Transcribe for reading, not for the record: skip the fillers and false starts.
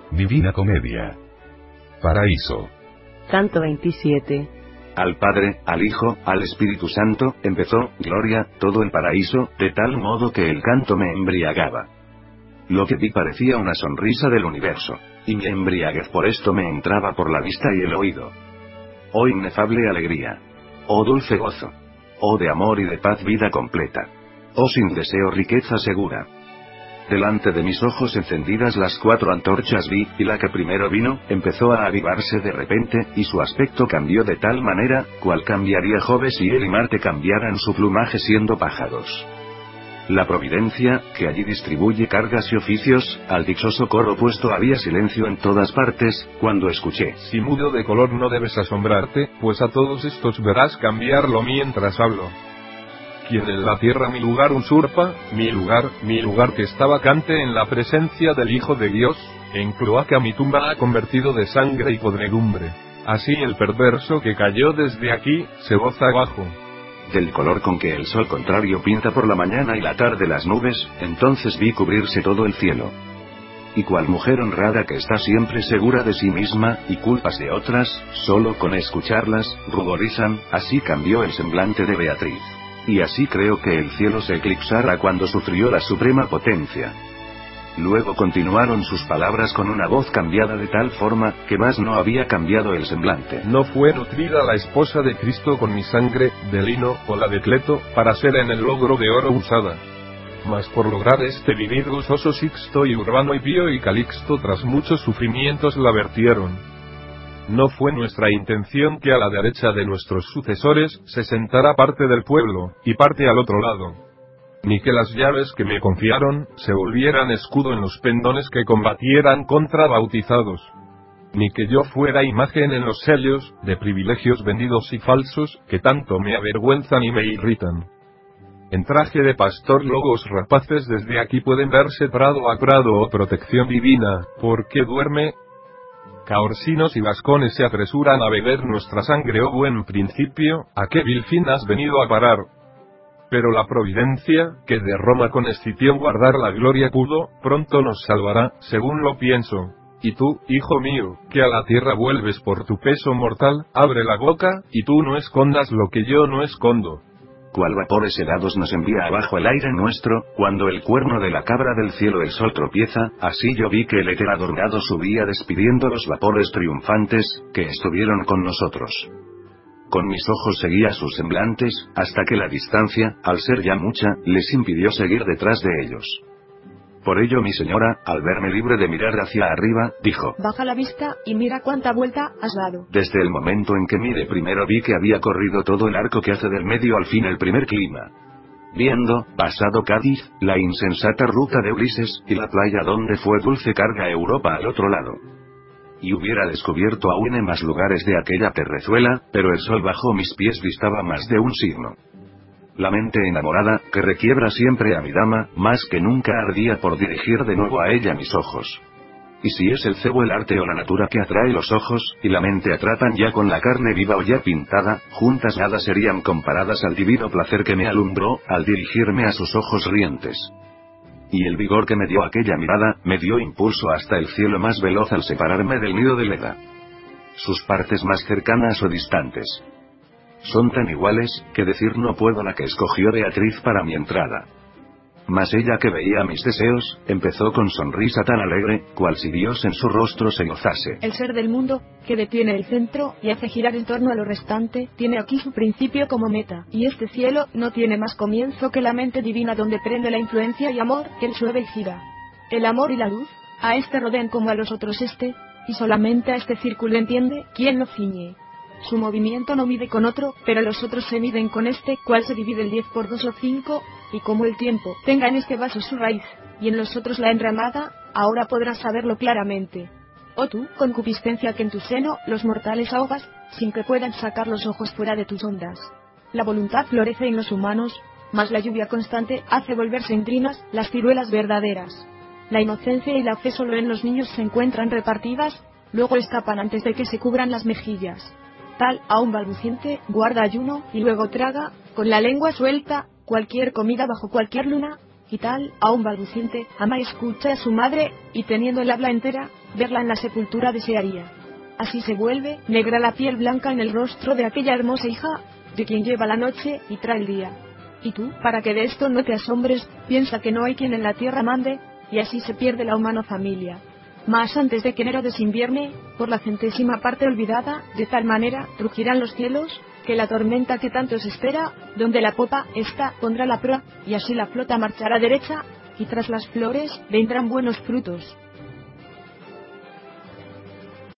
Divina Comedia. Paraíso. Canto 27. Al Padre, al Hijo, al Espíritu Santo, empezó, gloria, todo el paraíso, de tal modo que el canto me embriagaba. Lo que vi parecía una sonrisa del universo, y mi embriaguez por esto me entraba por la vista y el oído. Oh inefable alegría. Oh dulce gozo. Oh de amor y de paz vida completa. Oh sin deseo riqueza segura. Delante de mis ojos encendidas las 4 antorchas vi, y la que primero vino, empezó a avivarse de repente, y su aspecto cambió de tal manera, cual cambiaría Jove si él y Marte cambiaran su plumaje siendo pájaros. La providencia, que allí distribuye cargas y oficios, al dichoso coro puesto había silencio en todas partes, cuando escuché: Si mudo de color no debes asombrarte, pues a todos estos verás cambiarlo mientras hablo. Quien en la tierra mi lugar usurpa, mi lugar que está vacante en la presencia del Hijo de Dios, en cloaca mi tumba ha convertido de sangre y podredumbre. Así el perverso que cayó desde aquí, se goza abajo. Del color con que el sol contrario pinta por la mañana y la tarde las nubes, entonces vi cubrirse todo el cielo. Y cual mujer honrada que está siempre segura de sí misma, y culpas de otras, solo con escucharlas, ruborizan, así cambió el semblante de Beatriz. Y así creo que el cielo se eclipsara cuando sufrió la suprema potencia. Luego continuaron sus palabras con una voz cambiada de tal forma, que más no había cambiado el semblante. No fue nutrida la esposa de Cristo con mi sangre, de lino, o la de Cleto, para ser en el logro de oro usada. Mas por lograr este vivir gozoso Sixto y Urbano y Pío y Calixto tras muchos sufrimientos la vertieron. No fue nuestra intención que a la derecha de nuestros sucesores se sentara parte del pueblo, y parte al otro lado. Ni que las llaves que me confiaron, se volvieran escudo en los pendones que combatieran contra bautizados. Ni que yo fuera imagen en los sellos, de privilegios vendidos y falsos, que tanto me avergüenzan y me irritan. En traje de pastor lobos rapaces desde aquí pueden verse prado a prado o protección divina, porque duerme. Caorsinos y vascones se apresuran a beber nuestra sangre, oh buen principio, ¿a qué vil fin has venido a parar? Pero la providencia, que de Roma con Escipión guardar la gloria pudo, pronto nos salvará, según lo pienso. Y tú, hijo mío, que a la tierra vuelves por tu peso mortal, abre la boca, y tú no escondas lo que yo no escondo. Cual vapores helados nos envía abajo el aire nuestro, cuando el cuerno de la cabra del cielo el sol tropieza, así yo vi que el éter adornado subía despidiendo los vapores triunfantes, que estuvieron con nosotros. Con mis ojos seguía sus semblantes, hasta que la distancia, al ser ya mucha, les impidió seguir detrás de ellos. Por ello mi señora, al verme libre de mirar hacia arriba, dijo: Baja la vista, y mira cuánta vuelta has dado. Desde el momento en que miré primero vi que había corrido todo el arco que hace del medio al fin el primer clima. Viendo, pasado Cádiz, la insensata ruta de Ulises, y la playa donde fue dulce carga Europa al otro lado. Y hubiera descubierto aún en más lugares de aquella terrezuela, pero el sol bajo mis pies distaba más de un signo. La mente enamorada, que requiebra siempre a mi dama, más que nunca ardía por dirigir de nuevo a ella mis ojos. Y si es el cebo el arte o la natura que atrae los ojos, y la mente atrapan ya con la carne viva o ya pintada, juntas nada serían comparadas al divino placer que me alumbró, al dirigirme a sus ojos rientes. Y el vigor que me dio aquella mirada, me dio impulso hasta el cielo más veloz al separarme del nido de Leda. Sus partes más cercanas o distantes son tan iguales, que decir no puedo la que escogió Beatriz para mi entrada. Mas ella, que veía mis deseos, empezó con sonrisa tan alegre, cual si Dios en su rostro se gozase. El ser del mundo, que detiene el centro, y hace girar en torno a lo restante, tiene aquí su principio como meta, y este cielo, no tiene más comienzo que la mente divina donde prende la influencia y amor, que él llueve y gira. El amor y la luz, a este rodean como a los otros y solamente a este círculo entiende, quien lo ciñe. Su movimiento no mide con otro, pero los otros se miden con cual se divide el 10 por 2 o 5, y como el tiempo tenga en este vaso su raíz, y en los otros la enramada, ahora podrás saberlo claramente. Oh tú, concupiscencia que en tu seno, los mortales ahogas, sin que puedan sacar los ojos fuera de tus ondas. La voluntad florece en los humanos, mas la lluvia constante hace volverse endrinas las ciruelas verdaderas. La inocencia y la fe solo en los niños se encuentran repartidas, luego escapan antes de que se cubran las mejillas. Tal, aún balbuciente, guarda ayuno, y luego traga, con la lengua suelta, cualquier comida bajo cualquier luna, y tal, aún balbuciente, ama y escucha a su madre, y teniendo el habla entera, verla en la sepultura desearía. Así se vuelve negra la piel blanca en el rostro de aquella hermosa hija, de quien lleva la noche y trae el día. Y tú, para que de esto no te asombres, piensa que no hay quien en la tierra mande, y así se pierde la humana familia. Mas antes de que enero desinvierne, por la 100ª parte olvidada, de tal manera rugirán los cielos, que la tormenta que tanto se espera, donde la popa está, pondrá la proa, y así la flota marchará derecha, y tras las flores vendrán buenos frutos.